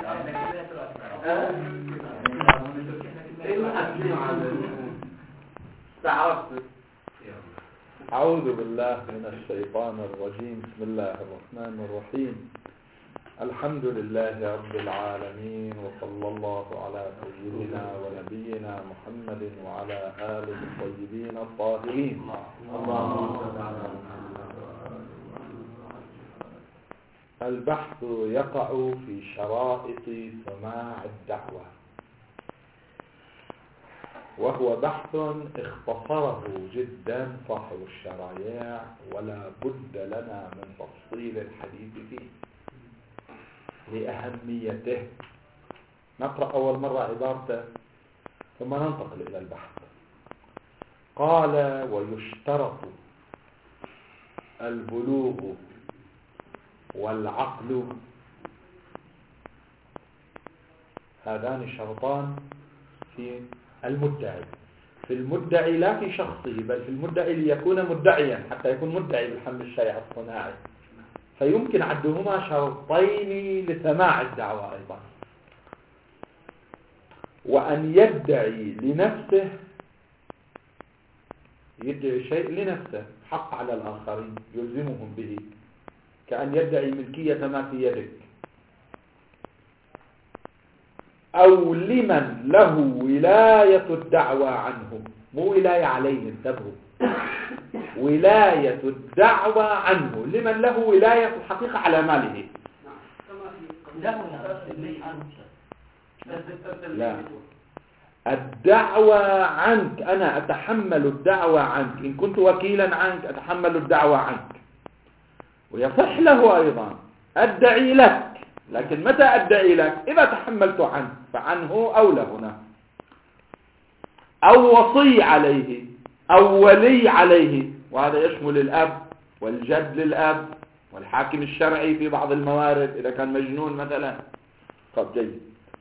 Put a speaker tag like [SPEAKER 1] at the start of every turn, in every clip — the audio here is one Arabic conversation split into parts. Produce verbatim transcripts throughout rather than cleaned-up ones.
[SPEAKER 1] أعوذ بالله من الشيطان الرجيم. بسم الله الرحمن الرحيم. الحمد لله رب العالمين، وصلى الله على سيدنا ونبينا محمد وعلى آله الطيبين الطاهرين. البحث يقع في شرائط سماع الدعوة، وهو بحث اختصره جدا صاحب الشرائع، ولا بد لنا من تفصيل الحديث فيه لأهميته. نقرأ أول مرة عبارته ثم ننتقل إلى البحث. قال: ويشترط البلوغ والعقل، هذان الشرطان في المدعي، في المدعي لا في شخصه، بل في المدعي ليكون مدعيا حتى يكون مدعي بالحمل الشيع الصناعي، فيمكن عدهما شرطين لسماع الدعوة أيضا. وأن يدعي لنفسه، يدعي شيء لنفسه، حق على الآخرين يلزمهم به، كأن يدعي ملكية ما في يدك، أو لمن له ولاية الدعوة عنه، مو ولاية عليه، انتبهوا، ولاية الدعوة عنه، لمن له ولاية الحقيقة على ماله. لا، الدعوة عنك، أنا أتحمل الدعوة عنك، إن كنت وكيلا عنك أتحمل الدعوة عنك، ويصح له أيضا أدعي لك، لكن متى أدعي لك؟ إذا تحملت عنه، فعنه أولى هنا، أو وصي عليه أو ولي عليه، وهذا يشمل الأب والجد للأب والحاكم الشرعي في بعض الموارد إذا كان مجنون مثلا. طب جيد.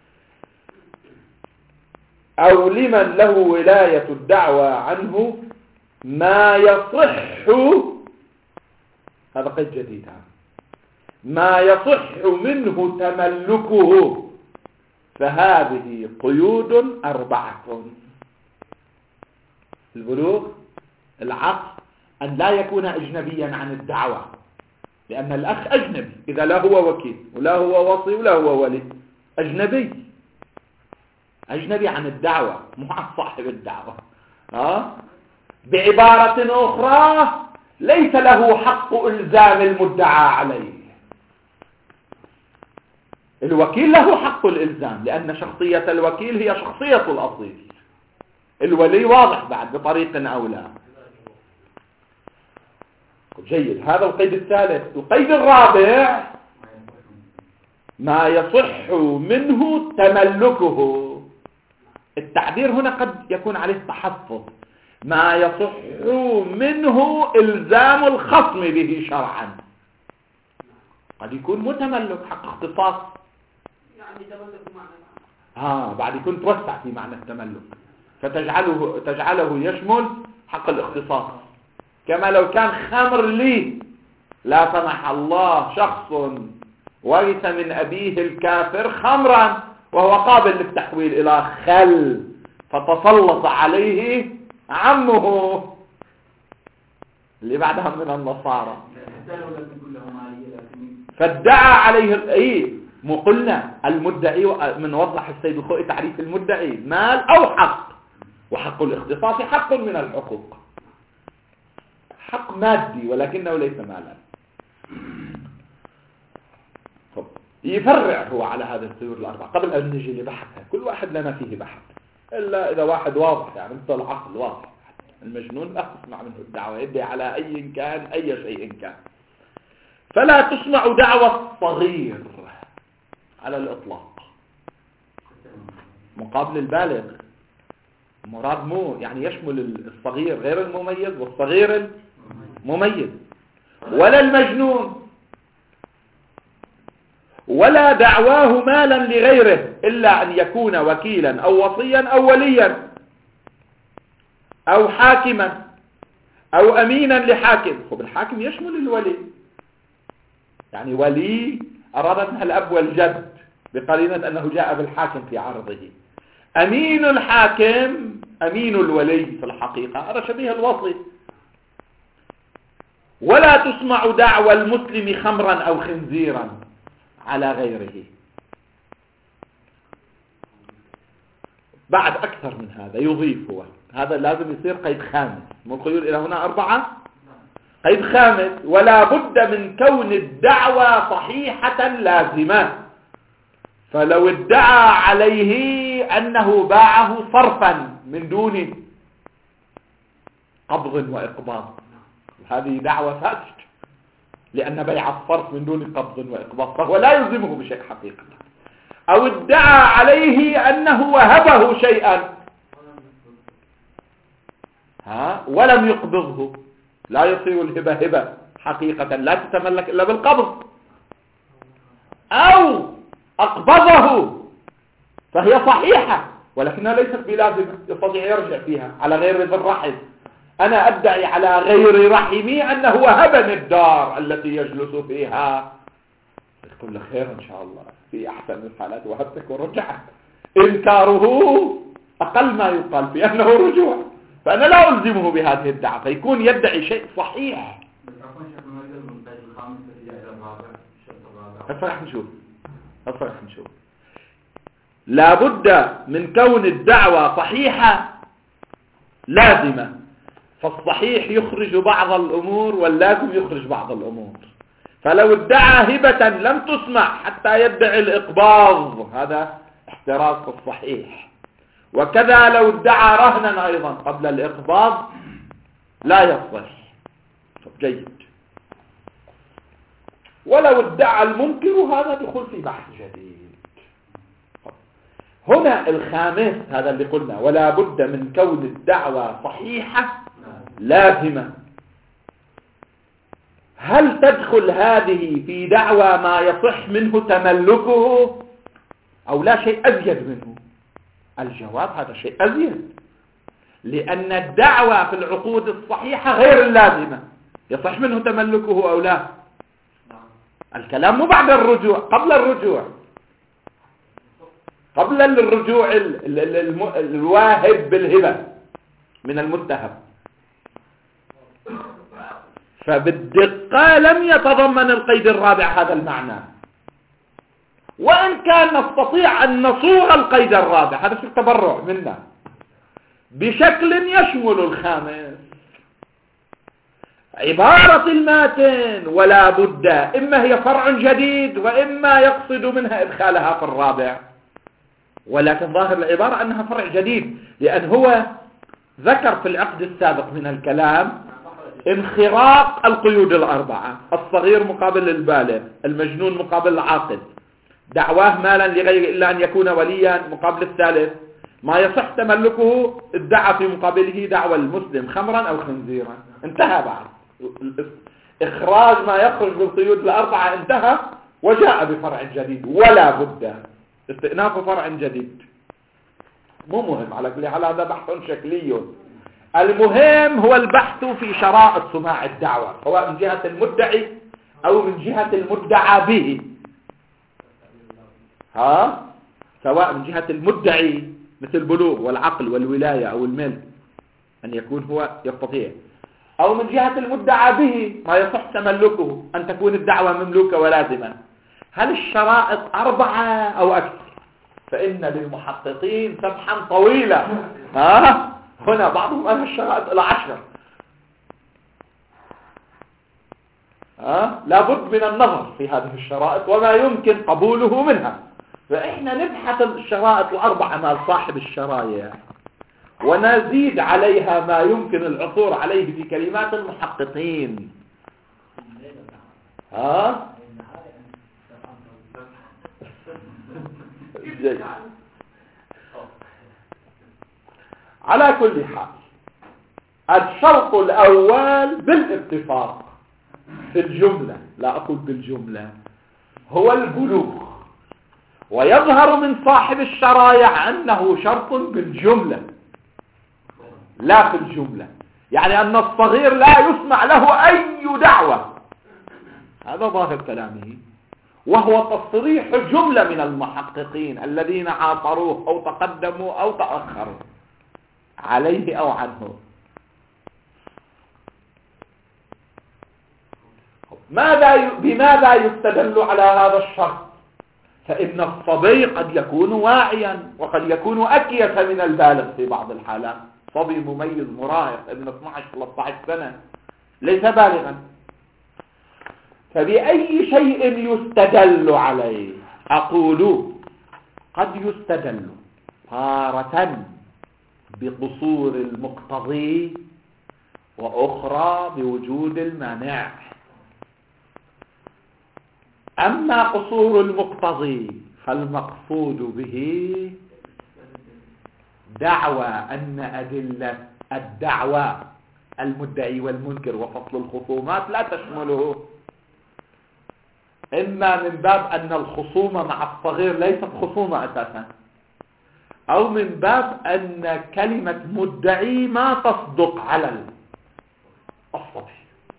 [SPEAKER 1] أو لمن له ولاية الدعوة عنه ما يصح، هذا قيد جديد، ما يصح منه تملكه، فهذه قيود أربعة: البلوغ، العقل، أن لا يكون أجنبيا عن الدعوة، لأن الأخ أجنبي إذا لا هو وكيل ولا هو وصي ولا هو ولي، أجنبي أجنبي عن الدعوة، مو عن صاحب الدعوة. ها؟ بعبارة أخرى، ليس له حق إلزام المدعى عليه. الوكيل له حق الإلزام، لأن شخصية الوكيل هي شخصية الأصيل، الولي واضح بعد بطريق أولى. جيد، هذا القيد الثالث. القيد الرابع: ما يصح منه تملكه. التعبير هنا قد يكون عليه تحفظ. ما يصح منه إلزام الخصم به شرعا، قد يكون متملك حق اختصاص، يعني تملك معنى ها بعد يكون توسع في معنى التملك، فتجعله تجعله يشمل حق الاختصاص. كما لو كان خمر لي، لا سمح الله شخص ورث من أبيه الكافر خمرا وهو قابل للتحويل إلى خل، فتسلط عليه عمه اللي بعدها من النصارى، فادعى عليه ايه مو قلنا المدعي، من وضح السيد الخوئي تعريف المدعي: مال أو حق، وحق الاختصاص حق من الحقوق، حق مادي ولكنه ليس مالا. يفرع هو على هذا السيور الأربعة قبل أن نجي لبحثها، كل واحد لنا فيه بحث، إلا إذا واحد واضح، يعني مثل العقل واضح. المجنون لا تسمع منه الدعوة، يدعي على أي كان أي شيء كان. فلا تسمع دعوة الصغير على الإطلاق مقابل البالغ. مراد مو يعني يشمل الصغير غير المميز والصغير المميز، ولا المجنون، ولا دعواه مالا لغيره، إلا أن يكون وكيلا أو وصيا أو وليا أو حاكما أو أمينا لحاكم. وبالحاكم يشمل الولي، يعني ولي أراد منها الأب والجد، بقرينة أنه جاء بالحاكم في عرضه. أمين الحاكم أمين الولي في الحقيقة، هذا شبيه الوصي. ولا تسمع دعوى المسلم خمرا أو خنزيرا على غيره. بعد أكثر من هذا يضيف هو، هذا لازم يصير قيد خامس، من القيود إلى هنا أربعة. قيد خامس: ولا بد من كون الدعوى صحيحة لازمة. فلو ادعى عليه أنه باعه صرفا من دون قبض وإقباض، هذه دعوة فاسدة، لأن بيع الصرف من دون قبض وإقباض فهو لا يلزمه بشيء حقيقة. أو ادعى عليه أنه وهبه شيئا ها ولم يقبضه، لا يصير الهبة هبة حقيقة، لا تتملك إلا بالقبض. أو أقبضه فهي صحيحة ولكنها ليست بلازمة، يستطيع يرجع فيها على غير ذي الرحم. أنا أدعي على غير رحمي أنه وهبني الدار التي يجلس فيها، كل خير إن شاء الله، في أحسن الحالات وهبتك ورجعت. إنكاره أقل ما يقال في أنه رجوع، فأنا لا ألزمه بهذه الدعوة، فيكون يدعي شيء صحيح. هسه نشوف هسه نشوف لا بد من كون الدعوة صحيحة لازمة، فالصحيح يخرج بعض الأمور واللازم يخرج بعض الأمور. فلو ادعى هبة لم تسمع حتى يدعي الإقباض، هذا احتراز في الصحيح. وكذا لو ادعى رهنا أيضا قبل الإقباض لا يصلح. جيد. ولو ادعى المنكر هذا دخول في بحث جديد. هنا الخامس هذا اللي قلنا: ولا بد من كون الدعوة صحيحة لازمة. هل تدخل هذه في دعوى ما يصح منه تملكه أو لا شيء أزيد منه؟ الجواب هذا شيء أزيد، لأن الدعوى في العقود الصحيحة غير اللازمة، يصح منه تملكه أو لا. الكلام مو بعد الرجوع، قبل الرجوع، قبل الرجوع الواهب بالهبة من المتهم. فبالدقة لم يتضمن القيد الرابع هذا المعنى، وإن كان نستطيع أن نصوغ القيد الرابع، هذا في التبرع منا، بشكل يشمل الخامس. عبارة الماتن ولا بد إما هي فرع جديد وإما يقصد منها إدخالها في الرابع، ولكن ظاهر العبارة أنها فرع جديد، لأن هو ذكر في العقد السابق من الكلام انخراق القيود الأربعة: الصغير مقابل البالغ، المجنون مقابل العاقل، دعواه مالا لغير إلا أن يكون وليا مقابل الثالث، ما يصح تملكه ادعى في مقابله دعوى المسلم خمرا أو خنزيرا. انتهى بعد إخراج ما يخرج بالقيود الأربعة، انتهى وجاء بفرع جديد. ولا بد استئناف فرع جديد. مو مهم على كل حال، هذا بحث شكلي. المهم هو البحث في شرائط سماع الدعوة، سواء من جهة المدعي أو من جهة المدعى به. ها سواء من جهة المدعي مثل البلوغ والعقل والولاية أو الملك أن يكون هو يستطيع، أو من جهة المدعى به ما يصح تملكه أن تكون الدعوة مملوكة ولازمة. هل الشرائط أربعة أو أكثر؟ فإن للمحققين سبحا طويلة. ها هنا بعضهم قال الشرائط إلى عشر. ها لابد من النظر في هذه الشرائط وما يمكن قبوله منها. فإحنا نبحث الشرائط الأربعة مع صاحب الشرايع ونزيد عليها ما يمكن العثور عليه في كلمات المحققين. ها جيد. على كل حال الشرط الأول بالاتفاق في الجملة، لا أقول بالجملة، هو البلوغ، ويظهر من صاحب الشرايع أنه شرط بالجملة لا في الجملة، يعني أن الصغير لا يسمع له أي دعوة، هذا ظاهر كلامه. وهو تصريح جملة من المحققين الذين عاصروه أو تقدموا أو تأخروا عليه أو عنه. ماذا بماذا يستدل على هذا الشرط؟ فإن الصبي قد يكون واعيا وقد يكون أكيس من البالغ في بعض الحالات. صبي مميز مراهق ابن اثناشر ثلاثة عشر سنة ليس بالغا. فبأي شيء يستدل عليه؟ أقول قد يستدل تارة بقصور المقتضي وأخرى بوجود المانع. أما قصور المقتضي فالمقصود به دعوى أن أدلة الدعوى المدعي والمنكر وفصل الخصومات لا تشمله، إما من باب أن الخصومة مع الصغير ليست خصومة أساسا، أو من باب أن كلمة مدعي ما تصدق على الصبي،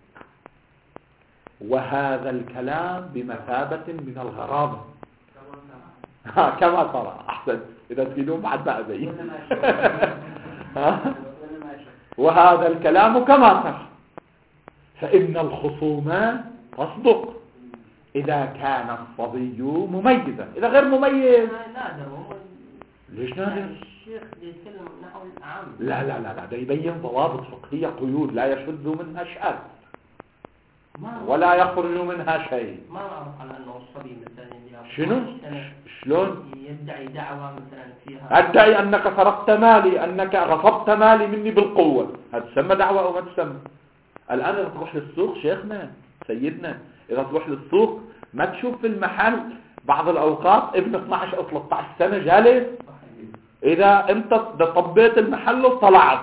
[SPEAKER 1] وهذا الكلام بمثابة من الغرابة. ها كما ترى أحسن إذا تريدون بعد بقى زي وهذا الكلام كما ترى، فإن الخصومة تصدق إذا كان الصبي مميزا. إذا غير مميز ليش نادر؟
[SPEAKER 2] الشيخ يتكلم نحو العام.
[SPEAKER 1] لا لا لا لا ده يبين ضوابط فقهية قيود لا يشذ منها شاذ ولا يخرج منها شيء.
[SPEAKER 2] ما أعرف على أنه الصبي مثلا
[SPEAKER 1] شنو؟ شلون؟
[SPEAKER 2] يدعي دعوة مثلا فيها
[SPEAKER 1] أدعي أنك سرقت مالي، أنك غصبت مالي مني بالقوة، هذا تسمى دعوة أو ما تسمى؟ الآن إذا تروح للسوق شيخنا سيدنا، إذا تروح للسوق ما تشوف في المحل بعض الأوقات ابن اثناشر أو ثلاثة عشر سنة جالس، إذا أنت طبيت المحل وطلعت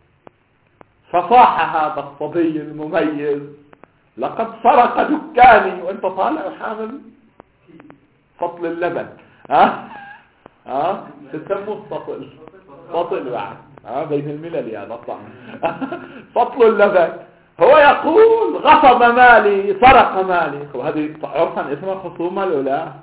[SPEAKER 1] فصاح هذا الصبي المميز لقد سرق دكاني، وأنت طالع وحامل فصل اللبن. ها ها تسموه فصل فصل بعد ها بين الملل يا نطلع فصل اللبن. هو يقول غصب مالي سرق مالي، وهذه عرفا اسمها خصومة لو لا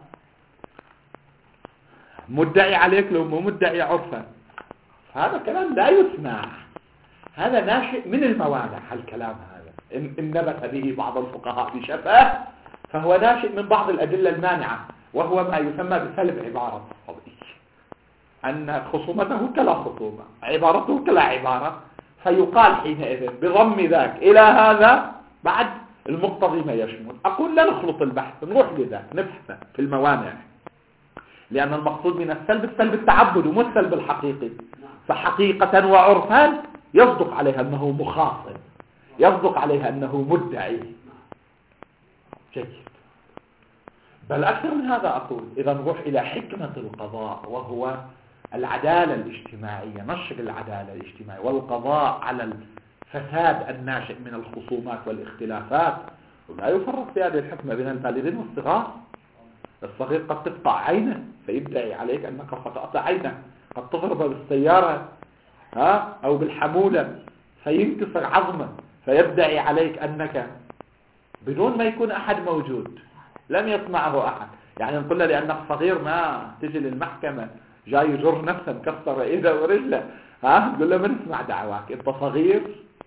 [SPEAKER 1] مدعي عليك لو مو مدعي عرفا. هذا كلام لا يسمع، هذا ناشئ من الموانع. الكلام هذا إن, إن نبت به بعض الفقهاء بشفاه فهو ناشئ من بعض الأدلة المانعة، وهو ما يسمى بسلب عبارة الصبي، أن خصومته كلا خصومة عبارته كلا عبارة، فيقال حينئذ بضم ذاك إلى هذا بعد المقتضي ما يشمل. أقول لا نخلط البحث، نروح لذاك نبحث في الموانع، لأن المقصود من السلب السلب التعبد ومو السلب الحقيقي. فحقيقة وعرفا يصدق عليها أنه مخاصم، يصدق عليها أنه مدعي. جيد. بل أكثر من هذا أقول إذا نروح إلى حكمة القضاء، وهو العدالة الاجتماعية، نشر العدالة الاجتماعية والقضاء على الفساد الناشئ من الخصومات والاختلافات. ولا يفرق في هذه الحكمة بين البالغين والصغار. الصغير قد تقطع عينه فيدعي عليك أنك قطعت عينه، قد تضرب بالسيارة ها أو بالحمولة فينكسر عظمه فيدعي عليك أنك بدون ما يكون أحد موجود لم يسمعه أحد. يعني نقول له لأنك صغير ما تجي للمحكمة جاي يجر نفسه مكسر إيده ورجله، ها تقول له ما نسمع دعواك أنت صغير.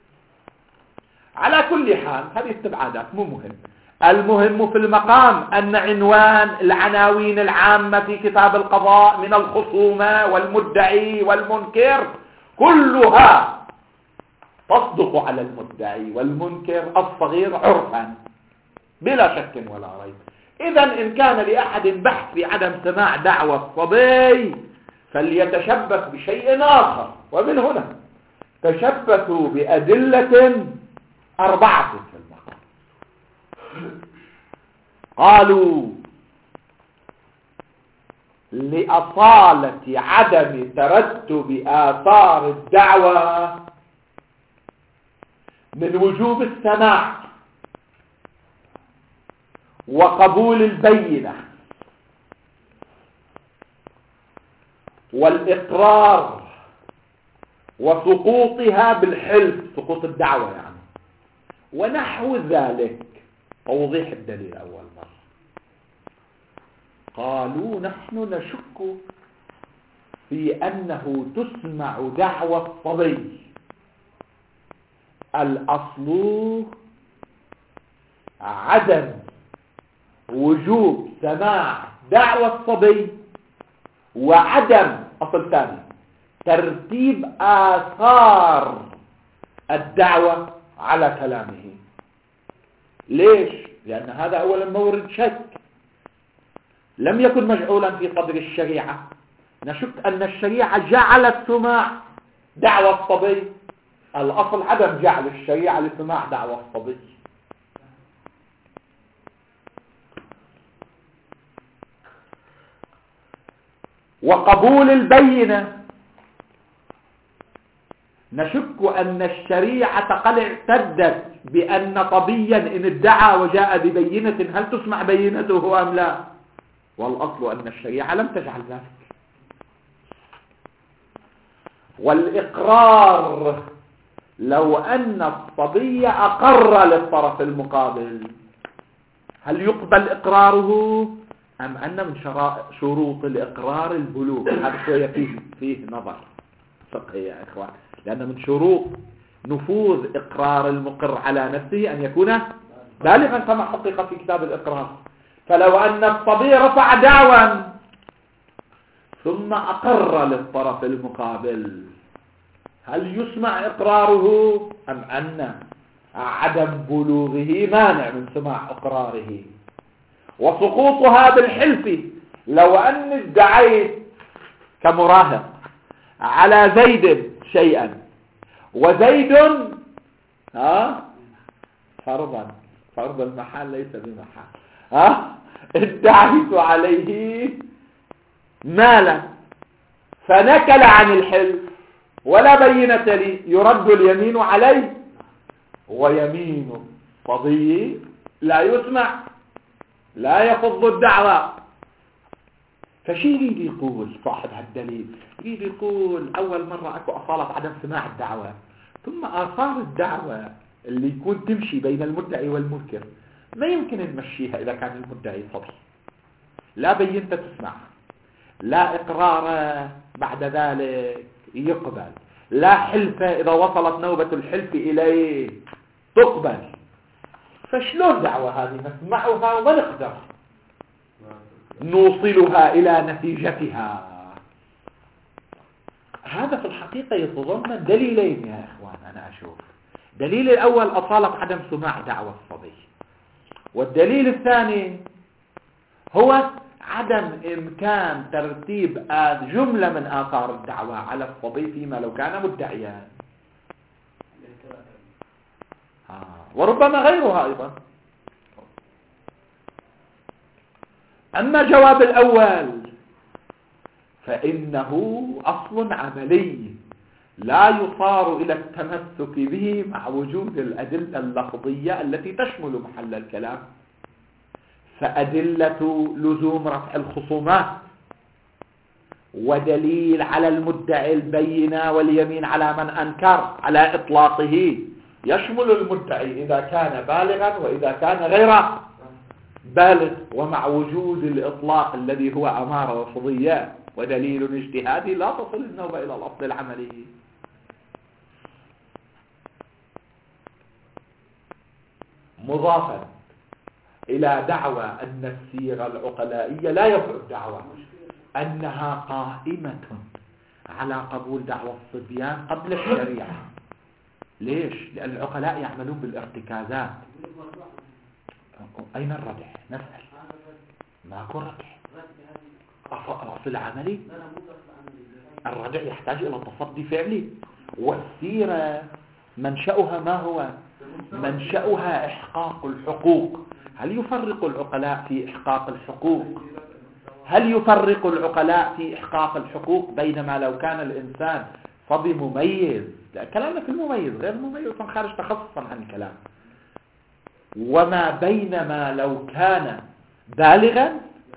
[SPEAKER 1] على كل حال هذه استبعادات مو مهم. المهم في المقام أن عنوان العناوين العامة في كتاب القضاء من الخصومة والمدعي والمنكر كلها تصدق على المدعي والمنكر الصغير عرفا بلا شك ولا ريب. إذا إن كان لأحد بحث في عدم سماع دعوى الصبي فليتشبث بشيء آخر. ومن هنا تشبثوا بأدلة أربعة في المقام. قالوا لأصالة عدم ترتب آثار الدعوة من وجوب السماع وقبول البينة والإقرار وسقوطها بالحلف، سقوط الدعوة يعني، ونحو ذلك. توضيح الدليل أول مرة. قالوا نحن نشك في أنه تسمع دعوى الصبي. الأصل عدم وجوب سماع دعوى الصبي، وعدم أصل ثاني ترتيب آثار الدعوة على كلامه. ليش؟ لأن هذا أولا مورد شك، لم يكن مجعولا في صدر الشريعة. نشك أن الشريعة جعلت سماع دعوى الصبي، الأصل عدم جعل الشريعة لسماع دعوى الصبي. وقبول البينة، نشك أن الشريعة قد اعتدت بأن صبيا إن ادعى وجاء ببينة هل تسمع بينته أم لا، والأصل أن الشريعة لم تجعل ذلك. والإقرار، لو أن الصبي أقر للطرف المقابل هل يقبل إقراره أم أن من شروط الإقرار البلوغ؟ هذا شوية فيه, فيه نظر فقهي يا إخوان، لأن من شروط نفوذ إقرار المقر على نفسه أن يكون بالغا كما حقق في كتاب الإقرار. فلو أن الصبي رفع دعوى ثم أقر للطرف المقابل هل يسمع إقراره أم أن عدم بلوغه مانع من سماع إقراره؟ وسقوطها بالحلف، لو أن ادعيت كمراهق على زيد شيئا وزيد ها فرضا فرض المحال ليس بمحال ها ادعيت عليه مالا فنكل عن الحلف ولا بينة لي، يرد اليمين عليه، ويمين صبي لا يسمع لا يخض الدعوة. فشي يريد يقول صاحب هالدليل؟ يريد يقول أول مرة أكو أصالة عدم سماع الدعوة، ثم آثار الدعوة اللي يكون تمشي بين المدعي والمنكر ما يمكن نمشيها إذا كان المدعي صبي، لا بينت تسمع، لا إقرار بعد ذلك يقبل، لا حلف إذا وصلت نوبة الحلف إليه تقبل. فشلون دعوة هذه نسمعها ونقدر نوصلها إلى نتيجتها؟ هذا في الحقيقة يتضمن دليلين يا إخوان. أنا أشوف دليل الأول أصالة عدم سماع دعوة الصبي، والدليل الثاني هو عدم إمكان ترتيب جملة من آثار الدعوة على الصبي فيما لو كان مدعيا، آه. وربما غيرها أيضا. أما جواب الأول فإنه أصل عملي لا يصار إلى التمسك به مع وجود الأدلة اللفظية التي تشمل محل الكلام. فأدلة لزوم رفع الخصومات ودليل على المدعي البينة واليمين على من أنكر على إطلاقه يشمل المدعي إذا كان بالغا وإذا كان غير بالغ، ومع وجود الإطلاق الذي هو أمارة لفظية ودليل اجتهادي لا تصل النوبة إلى الأصل العملي. مضافا إلى دعوى أن الصيغة العقلائية لا يفع الدعوى أنها قائمة على قبول دعوى الصبيان قبل الشريعة. ليش؟ لأن العقلاء يعملون بالارتكازات. أين الردع؟ نسأل. ماكو ردع. الأصل العملي الردع يحتاج إلى تصدي فعلي، والسيرة منشأها ما هو؟ منشأها إحقاق الحقوق. هل يفرق العقلاء في إحقاق الحقوق؟ هل يفرق العقلاء في إحقاق الحقوق بينما لو كان الإنسان صبي مميز؟ لا، كلامنا في المميز غير المميز خارج تخصصا عن الكلام. وما بينما لو كان بالغا،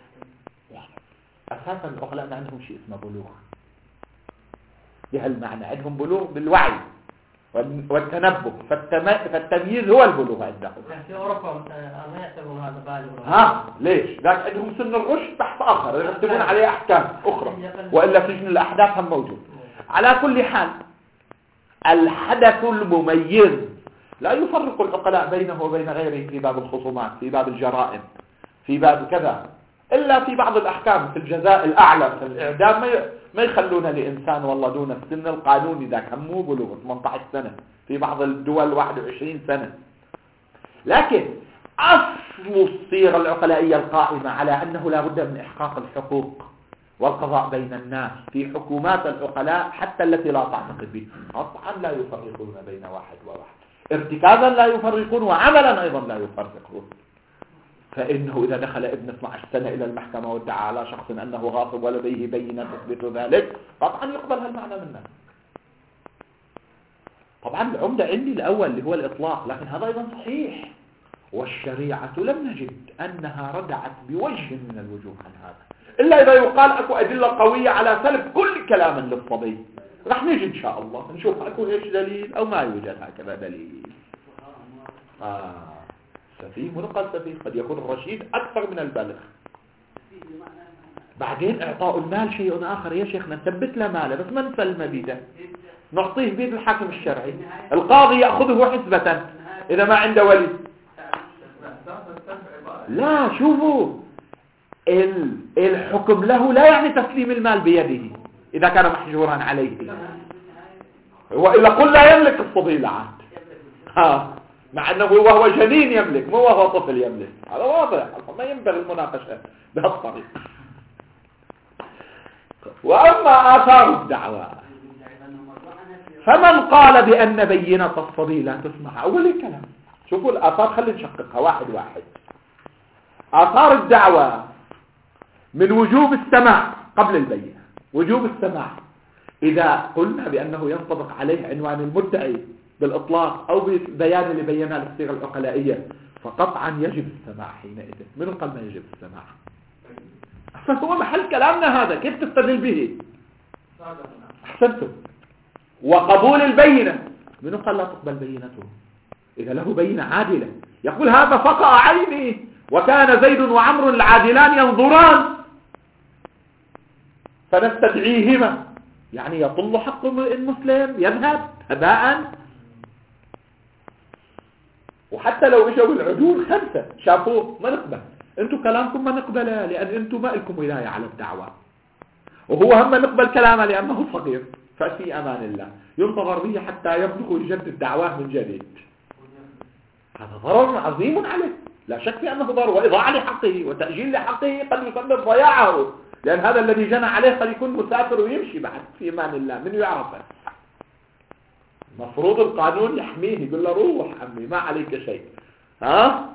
[SPEAKER 1] أساسا العقلاء ما عندهم شيء اسمه بلوغ بهالمعنى، عندهم بلوغ بالوعي والتنبه، فالتمييز هو البلوغ عندهم.
[SPEAKER 2] في أوروبا ما يعتبرون هذا بالغ.
[SPEAKER 1] ها ليش؟ ذاك عندهم سن الرشد بحث آخر يرتبون عليه أحكام أخرى، وإلا سجن الأحداث هم موجود. على كل حال الحدث المميز لا يفرق العقلاء بينه وبين غيره في باب الخصومات، في باب الجرائم، في باب كذا، إلا في بعض الأحكام في الجزاء الأعلى في الإعدام ما يخلون لإنسان والله دون السن القانوني ذاك همه بلوغ ثمانية عشر سنة، في بعض الدول واحد وعشرين سنة. لكن أصل الصيغة العقلائية القائمة على أنه لا بد من إحقاق الحقوق والقضاء بين الناس في حكومات العقلاء حتى التي لا تعتقد به، قطعا لا يفرقون بين واحد وواحد، ارتكازا لا يفرقون وعملا أيضا لا يفرقون. فإنه إذا دخل ابن اثنتي عشرة سنة إلى المحكمة وادعى على شخص أنه غاصب ولديه بينة تثبت ذلك، قطعا يقبل هالمعنى منه. طبعا العمدة عندي الأول اللي هو الإطلاق، لكن هذا أيضا صحيح، والشريعة لم نجد أنها ردعت بوجه من الوجوه عن هذا، إلا إذا يقال أكو أدلة قوية على سلب كل كلام للصبي. رح نجي إن شاء الله نشوف أكو إيش دليل أو ما يوجد هكذا دليل. آه سفيه، من قال سفيه؟ قد يكون الرشيد أكثر من البالغ. بعدين إعطاء المال شيء آخر يا شيخنا، نثبت له ماله بس ما نسلم بيده، نعطيه بيد الحاكم الشرعي، القاضي يأخذه حسبة إذا ما عنده ولي. لا شوفوا، الحكم له لا يعني تسليم المال بيده إذا كان محجورا عليه، وإلا قل لا يملك الصبي العاد، ها مع أنه وهو جنين يملك مو وهو طفل يملك، هذا واضح، ما ينبغي المناقشة بهالطريقة. وأما آثار الدعوة فمن قال بأن بينة الصبي لا تسمع، أول الكلام شوفوا الآثار، خلي نشققها واحد واحد. آثار الدعوة من وجوب السماع قبل البينة، وجوب السماع إذا قلنا بأنه ينطبق عليه عنوان المدعي بالإطلاق أو ببيان اللي بيناه للصيغة العقلائية، فقطعا يجب السماع حينئذ. من قال ما يجب السماع؟ فهو محل كلامنا هذا، كيف تستدل به؟ أحسنتم. وقبول البينة، من قال لا تقبل بينته؟ إذا له بينة عادلة، يقول هذا فقع عيني وكان زيد وعمر العادلان ينظران فنستدعيهما، يعني يطل حق المسلم يذهب هباء. وحتى لو اجوا العدول خمسة شافوه ما نقبل، انتم كلامكم ما نقبله لان انتم ما لكم ولاية على الدعوة، وهو هم نقبل كلامه لانه صغير، ففي امان الله ينتظر به حتى يبلغ يجدد دعواه من جديد. هذا ضرر عظيم عليه لا شك في انه ضرر، واضاعة لحقه وتأجيل لحقه قد يسبب ضياعه، لان هذا الذي جنى عليه قد يكون مسافر ويمشي بعد في امان الله، من يعرفه؟ مفروض القانون يحميه، يقول له روح عمي ما عليك شيء. ها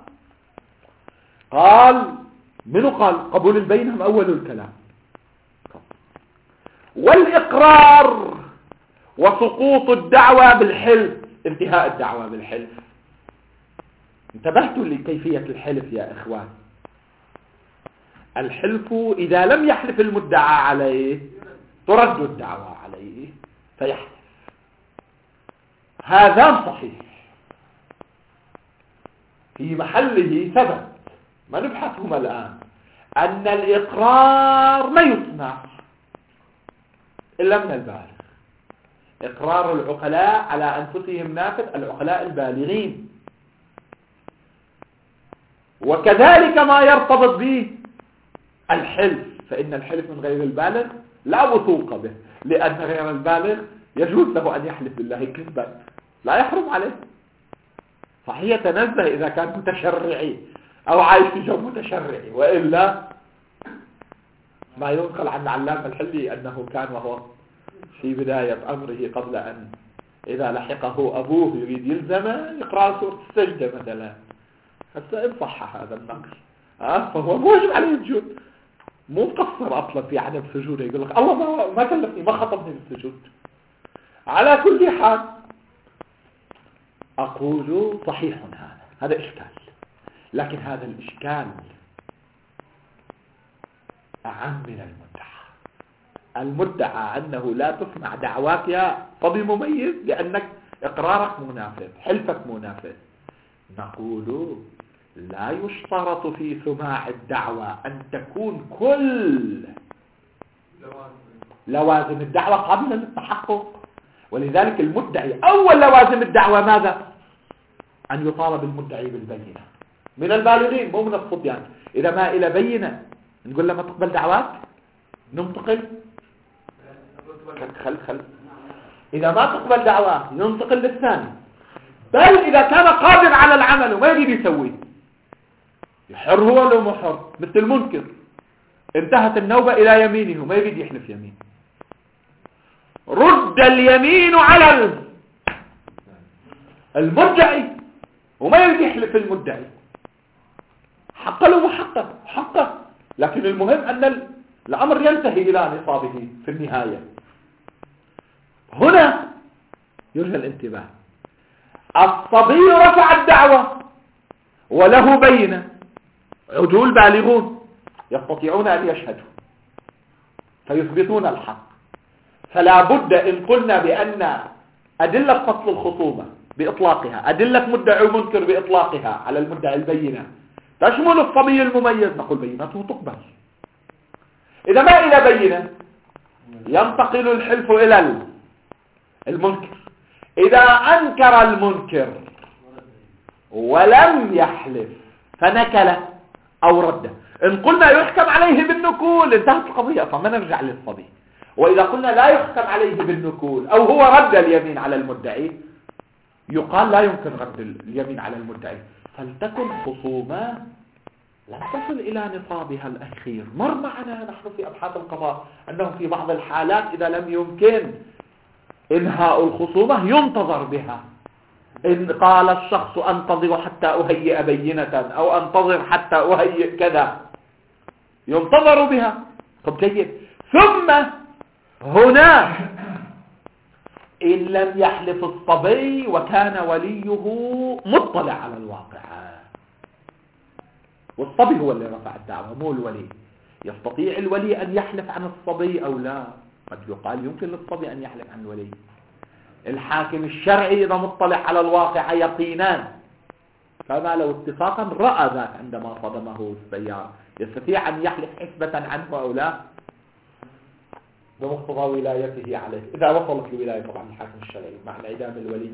[SPEAKER 1] قال منو قال قبول البينة أول الكلام، والإقرار وسقوط الدعوة بالحلف، انتهاء الدعوة بالحلف. انتبهتوا لكيفية الحلف يا إخوان؟ الحلف إذا لم يحلف المدعى عليه ترد الدعوة عليه فيحلف. هذا صحيح في محله ثبت، ما نبحثهم الآن، أن الإقرار ما يسمع إلا من البالغ. إقرار العقلاء على أنفسهم نافذ، العقلاء البالغين، وكذلك ما يرتبط به الحلف، فإن الحلف من غير البالغ لا وثوق به، لأن غير البالغ يجوز له أن يحلف بالله كذبا لا يحرم عليه، صحيح يتنزه إذا كان متشرعي أو عايش في جو متشرعي، وإلا ما ينقل عن علامة الحلي أنه كان وهو في بداية أمره قبل أن إذا لحقه أبوه يريد يلزمه يقرأ سورة السجدة مثلا، حتى إن صح هذا النقل أه؟ فهو واجب عليه السجود، مو مقصر أصلا في عدم سجوده، يقول لك الله ما, ما كلفني ما خطبني بالسجود. على كل حال أقول صحيح هذا هذا إشكال، لكن هذا الإشكال أعم من المدعى. المدعى أنه لا تسمع دعواك يا صبي مميز لأنك إقرارك منافذ، حلفك منافذ. نقول لا يشترط في سماع الدعوة أن تكون كل لوازم الدعوة قبل التحقق. ولذلك المدعي أول لوازم الدعوة ماذا؟ أن يطالب المدعي بالبينة من البالغين مو من الصبيان. إذا ما إلى بينة نقول لما تقبل دعوات ننتقل خل خل إذا ما تقبل دعوات ينتقل للثاني. بل إذا كان قادر على العمل وما يريد يسويه يحر هو ولا مو حر، مثل المنكر انتهت النوبة إلى يمينه وما يريد يحلف يمين، رد اليمين على المدعي وما يريد يحلف المدعي، حق له محقق حقه. لكن المهم أن الأمر ينتهي إلى نصابه في النهاية. هنا يرجى الانتباه. الصبي رفع الدعوة وله بينة، عدول بالغون يستطيعون أن يشهدوا فيثبتون الحق. فلا بد إن قلنا بأن أدلة فصل الخصومة بإطلاقها، أدلة مدعي ومنكر بإطلاقها على المدعي البينة تشمل الصبي المميز، نقول بينته تقبل. إذا ما إلى بينة ينتقل الحلف إلى المنكر. إذا أنكر المنكر ولم يحلف فنكل أو رد، إن قلنا يحكم عليه بالنكول انتهت القضية فما نرجع للصبي. وإذا قلنا لا يحكم عليه بالنكول أو هو رد اليمين على المدعي يقال لا يمكن رد اليمين على المدعي. فلتكن خصومة لم تصل إلى نصابها الأخير. مر معنا نحن في أبحاث القضاء أنه في بعض الحالات إذا لم يمكن إنهاء الخصومة ينتظر بها. إن قال الشخص أنتظر حتى أهيئ بينة أو أنتظر حتى أهيئ كذا ينتظر بها. طب جيد. ثم هنا إن لم يحلف الصبي وكان وليه مطلع على الواقع، والصبي هو اللي رفع الدعوة مو الولي، يستطيع الولي أن يحلف عن الصبي أو لا؟ قد يقال يمكن للصبي أن يحلف عن الولي. الحاكم الشرعي إذا مطلع على الواقع يقينا فما لو اتفاقا رأى ذاك عندما صدمه السيارة يستطيع أن يحلف حسبة عنه أو لا بمقتضى ولايته عليه، إذا وصلت الولاية طبعا الحاكم الشرعي مع انعدام الولي.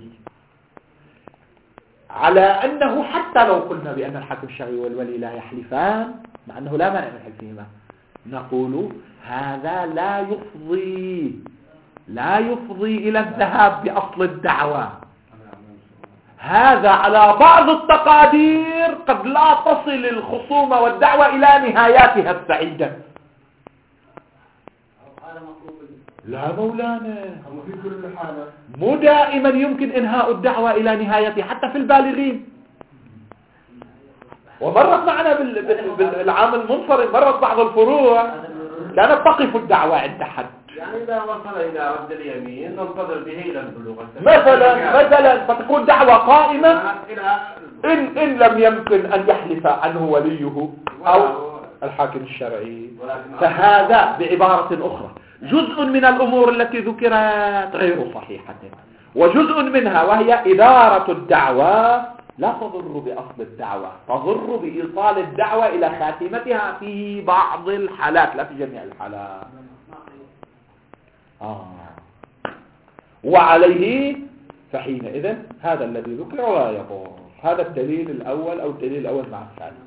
[SPEAKER 1] على أنه حتى لو قلنا بأن الحاكم الشرعي والولي لا يحلفان مع أنه لا مانع من حلفهما، نقول هذا لا يفضي لا يفضي إلى الذهاب بأصل الدعوة. هذا على بعض التقادير قد لا تصل الخصومة والدعوة إلى نهاياتها السعيدة. لا مولانا، مو دائما يمكن إنهاء الدعوة إلى نهايتها حتى في البالغين. ومرت معنا بالعام المنصرم مرت بعض الفروع كانت تقف الدعوة عند حد،
[SPEAKER 3] يعني إذا وصل إلى رد اليمين ننتظر به إلى البلوغ
[SPEAKER 1] مثلا مثلا فتكون دعوة قائمة إن إن لم يمكن أن يحلف عنه وليه أو الحاكم الشرعي. فهذا بعبارة أخرى جزء من الأمور التي ذكرت غير صحيحة، وجزء منها وهي إدارة الدعوة لا تضر بأصل الدعوة، تضر بإيصال الدعوة إلى خاتمتها في بعض الحالات لا في جميع الحالات. آه. وعليه فحينئذ هذا الذي ذكر ولا يضر. هذا الدليل الأول أو الدليل الأول مع الثاني.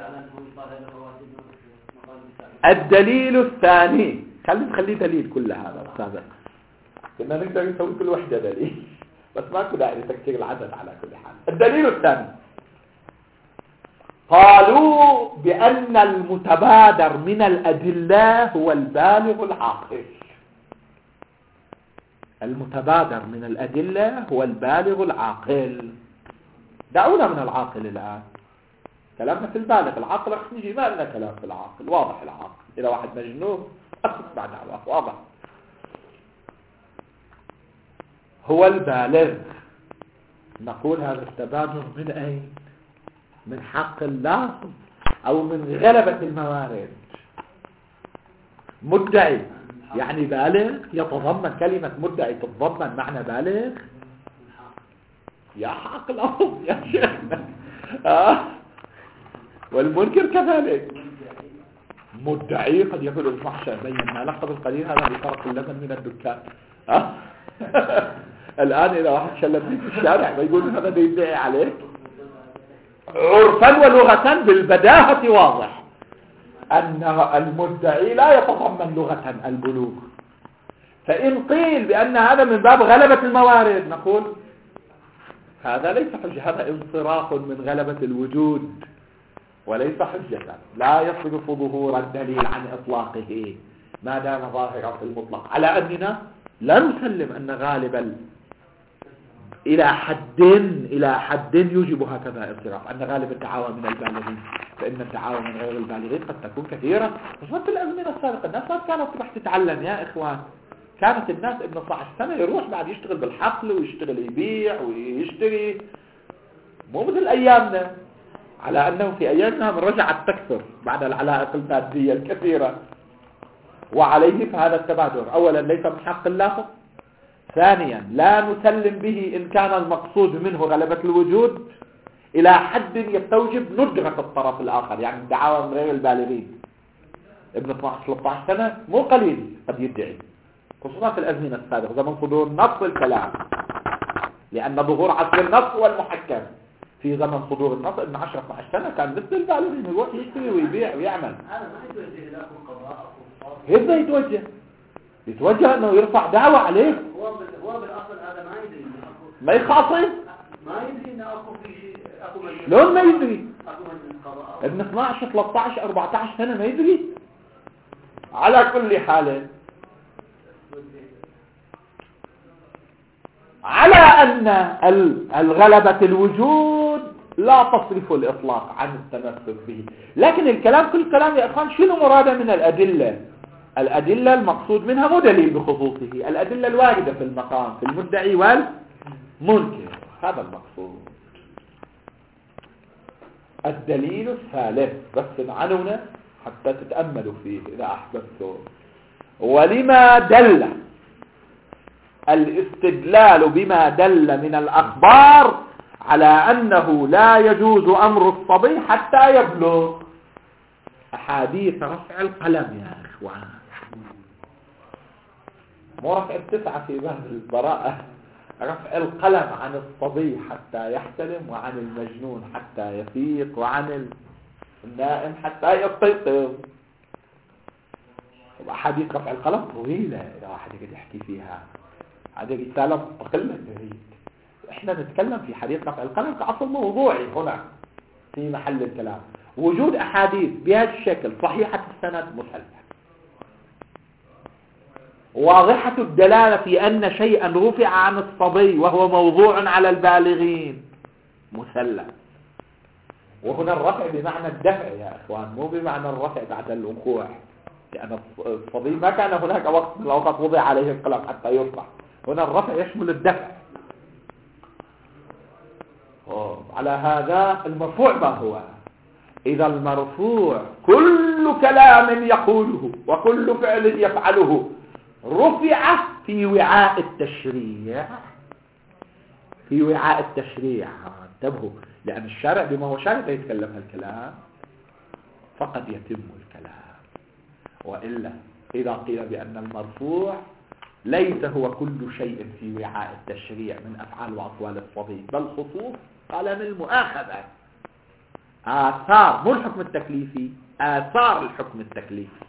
[SPEAKER 1] الدليل الثاني خلي نخليه دليل كل هذا سابق، كنا نقدر نسوي كل وحدة دليل بس ما كنا يعني تكتير العدد على كل حال. الدليل الثاني قالوا بأن المتبادر من الأدلة هو البالغ العاقل. المتبادر من الأدلة هو البالغ العاقل. دعونا من العاقل الآن، كلامنا في البالغ. العاقل رح نجي ما لنا كلام في العاقل، واضح العاقل إذا واحد مجنون أسمع دعوة واضح. هو البالغ. نقول هذا التبادر من أين؟ من حق اللافظ أو من غلبة الموارد. مدعي يعني بالغ يتضمن كلمة مدعي تتضمن معنى بالغ يا حق الأرض يا شيخنا. آه. والمنكر كذلك. مدعي قد يكون الفحشة بينا لك قبل قليل هذا بفرق اللبن من الدكان. آه. الآن إذا واحد شلبني في الشارع بيقول هذا بيدعي عليك. عرفا ولغة بالبداهة واضح أن المدعي لا يتضمن لغة البلوغ. فإن قيل بأن هذا من باب غلبة الموارد نقول هذا ليس حجة، هذا انصراف من غلبة الوجود وليس حجة، لا يصرف ظهور الدليل عن إطلاقه ما دام ظاهرا في المطلق، على أننا لا نسلم أن غالبا إلى حد إلى حد يوجب هكذا انصراف، أن غالب الدعاوى من البالغين، فإن الدعاوى من غير البالغين قد تكون كثيرة. خصوصا في الأزمنة السابقة الناس ما كانت تروح تتعلم يا إخوان، كانت الناس ابن اثني عشر سنة يروح بعد يشتغل بالحقل ويشتغل يبيع ويشتري، مو مثل أيامنا، على أنه في أيامنا من رجعت تكثر بعد العلائق المادية الكثيرة. وعليه فهذا التبادر أولا ليس من حق اللافظ، ثانيا لا نسلم به إن كان المقصود منه غلبة الوجود إلى حد يستوجب ندرة الطرف الآخر، يعني الدعاوى من غير البالغين. ابن اثني عشر ثلاثة عشر سنة مو قليل قد يدعي، خصوصا في الأزمنة السابقة زمن صدور نص الكلام، لأن ظهور عصر النص هو المحكم. في زمن صدور النص ابن عشر اثني عشر سنة كان مثل البالغين يروح يشتري ويبيع ويعمل.
[SPEAKER 2] هذا ما يتوجه له القضاء.
[SPEAKER 1] كيف يتوجه؟ يتوجه انه يرفع دعوة عليه.
[SPEAKER 2] هو هو بالاصل هذا ما يدري
[SPEAKER 1] ما يخاصم،
[SPEAKER 2] ما يدري انه اكو في شيء اكو من
[SPEAKER 1] شلون ما يدري؟
[SPEAKER 2] اكو من القضاء.
[SPEAKER 1] ابن اثني عشر ثلاثة عشر أربعة عشر سنة ما يدري. على كل حال على أن الغلبة الوجود لا تصرف الإطلاق عن التمسك به، لكن الكلام كل كلام يا أخوان شنو مراده من الأدلة؟ الأدلة المقصود منها مو دليل بخصوصه، الأدلة الواردة في المقام في المدعي والمنكر، هذا المقصود. الدليل الثالث بس نعنونه حتى تتأملوا فيه إذا أحببتم. ولما دل الاستدلال بما دل من الأخبار على أنه لا يجوز أمر الصبي حتى يبلغ. أحاديث رفع القلم يا إخوان، مو رفع التسعة في باب البراءة، رفع القلم عن الصبي حتى يحتلم، وعن المجنون حتى يفيق، وعن النائم حتى يستيقظ. أحاديث رفع القلم طويلة إذا واحد يقعد يحكي فيها، هذه رسالة مستقلة نريد. احنا نتكلم في حديث رفع القلم كأصل موضوعي هنا في محل الكلام. وجود أحاديث بهذا الشكل صحيحة السند مسلم، واضحة الدلالة في أن شيئا رفع عن الصبي وهو موضوع على البالغين مسلم. وهنا الرفع بمعنى الدفع يا إخوان، مو بمعنى الرفع بعد الوقوع، لأن الصبي ما كان هناك وقت من الأوقات وضع عليه القلم حتى يرفع. هنا الرفع يشمل الدفع. على هذا المرفوع ما هو؟ إذا المرفوع كل كلام يقوله وكل فعل يفعله رفع في وعاء التشريع، في وعاء التشريع. انتبهوا، لأن الشارع بما هو شارع يتكلم هالكلام فقد يتم الكلام. وإلا إذا قيل بأن المرفوع ليس هو كل شيء في وعاء التشريع من أفعال وأقوال الصبي، بل خصوص قلم المؤاخذة، آثار مو الحكم التكليفي، آثار الحكم التكليفي،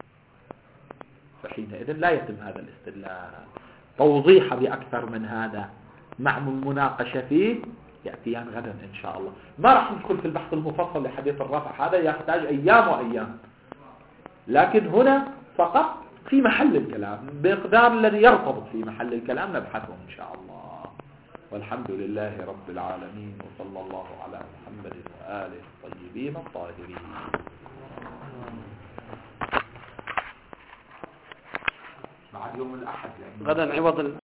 [SPEAKER 1] فحينئذ لا يتم هذا الاستدلال. توضيح بأكثر من هذا مع المناقشة فيه يأتيان غدا إن شاء الله. ما راح ندخل في البحث المفصل لحديث الرفع، هذا يحتاج أيام وأيام، لكن هنا فقط في محل الكلام بمقدار الذي يرتبط في محل الكلام نبحثه إن شاء الله. والحمد لله رب العالمين، وصلى الله على محمد وآله الطيبين الطاهرين. بعد يوم الأحد
[SPEAKER 2] غدا عوض